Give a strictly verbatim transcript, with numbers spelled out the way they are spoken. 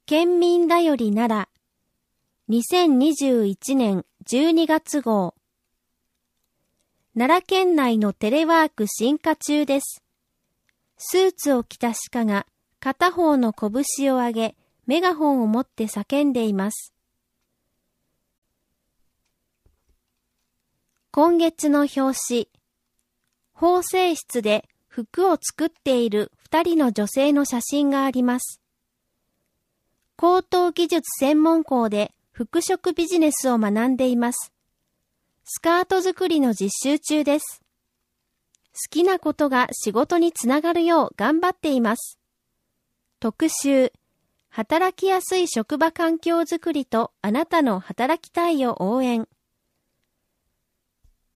県民だよりならにせんにじゅういちねんじゅうにがつ号。奈良県内のテレワーク進化中です。スーツを着た鹿が片方の拳を上げメガホンを持って叫んでいます。今月の表紙。縫製室で服を作っている二人の女性の写真があります。高等技術専門校で服飾ビジネスを学んでいます。スカート作りの実習中です。好きなことが仕事につながるよう頑張っています。特集、働きやすい職場環境づくりとあなたの働きたいを応援。